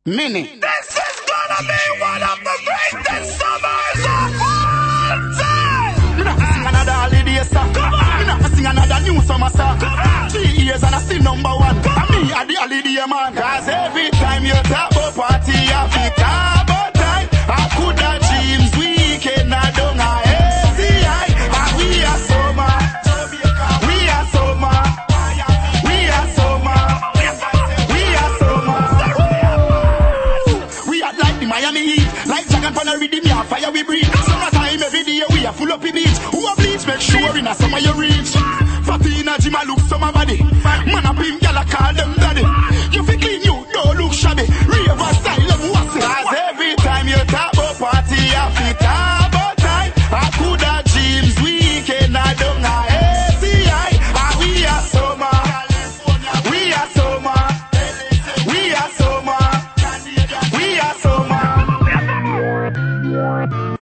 Mini. This is gonna be one of the greatest summers of all time. Me not sing another holiday song. Me not sing another new summer song. 3 years and I still number one. And me at the holiday man. Cause every time you talk about party, I feel talk about time. I could have dreams weekend, I don't know easy high. And we are summer. We are summer. We are summer. We are summer. We are like the Miami Heat. Like Dragon Pan rhythm, yeah, fire we breathe. Summertime every day, we are full up the beach. Who a bleach, make sure in a summer you reach. Fatina Jima look summer body. Man up him, gyal a call them daddy. You fi clean you, don't look shabby.